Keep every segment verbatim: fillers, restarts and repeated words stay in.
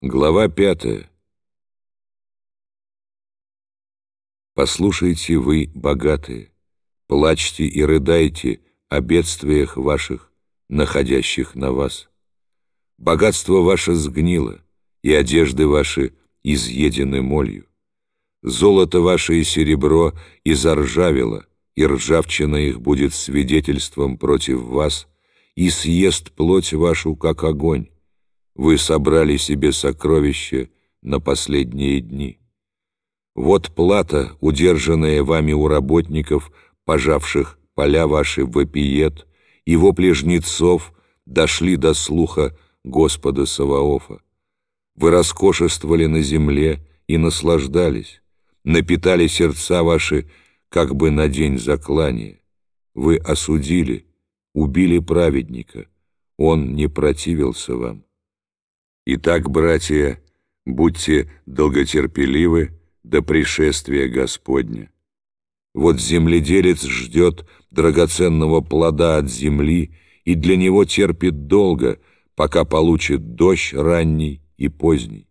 Глава пятая. Послушайте вы, богатые, плачьте и рыдайте о бедствиях ваших, находящих на вас. Богатство ваше сгнило, и одежды ваши изъедены молью. Золото ваше и серебро изаржавело, и ржавчина их будет свидетельством против вас, и съест плоть вашу, как огонь. Вы собрали себе сокровища на последние дни. Вот плата, удержанная вами у работников, пожавших поля ваши, вопиет, и вопли жнецов дошли до слуха Господа Саваофа. Вы роскошествовали на земле и наслаждались, напитали сердца ваши, как бы на день заклания. Вы осудили, убили праведника, он не противился вам. Итак, братья, будьте долготерпеливы до пришествия Господня. Вот земледелец ждет драгоценного плода от земли и для него терпит долго, пока получит дождь ранний и поздний.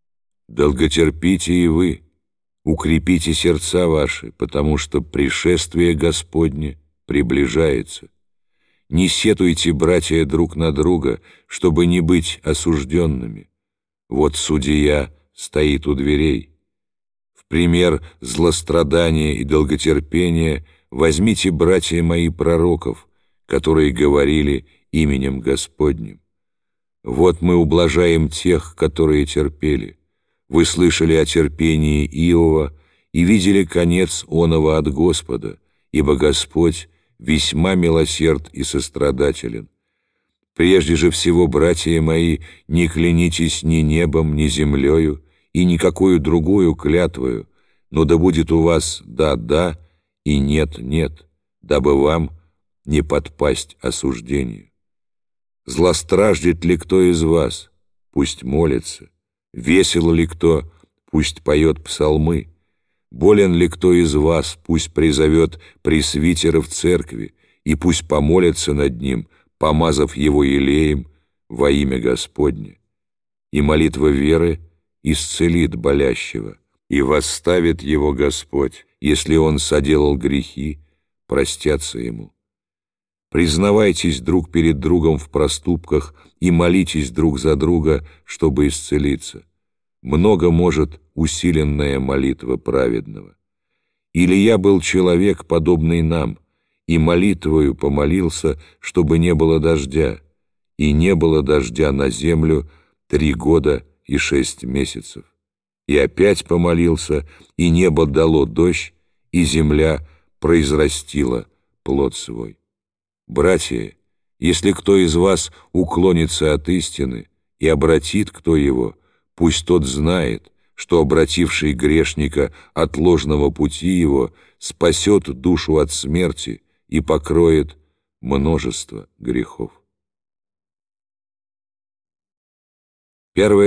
Долготерпите и вы, укрепите сердца ваши, потому что пришествие Господне приближается. Не сетуйте, братья, друг на друга, чтобы не быть осужденными. Вот судья стоит у дверей. В пример злострадания и долготерпения возьмите, братья мои, пророков, которые говорили именем Господним. Вот мы ублажаем тех, которые терпели. Вы слышали о терпении Иова и видели конец оного от Господа, ибо Господь весьма милосерд и сострадателен. Прежде же всего, братья мои, не клянитесь ни небом, ни землею, и никакую другую клятвою, но да будет у вас «да-да» и «нет-нет», дабы вам не подпасть осуждению. Злостраждет ли кто из вас? Пусть молится. Весел ли кто? Пусть поет псалмы. Болен ли кто из вас? Пусть призовет пресвитера в церкви, и пусть помолится над ним, помазав его елеем во имя Господне. И молитва веры исцелит болящего, и восставит его Господь. Если он соделал грехи, простятся ему. Признавайтесь друг перед другом в проступках и молитесь друг за друга, чтобы исцелиться. Много может усиленная молитва праведного. Или я был человек, подобный нам, и молитвою помолился, чтобы не было дождя, и не было дождя на землю три года и шесть месяцев. И опять помолился, и небо дало дождь, и земля произрастила плод свой. Братья, если кто из вас уклонится от истины и обратит кто его, пусть тот знает, что обративший грешника от ложного пути его спасет душу от смерти и покроет множество грехов. Первое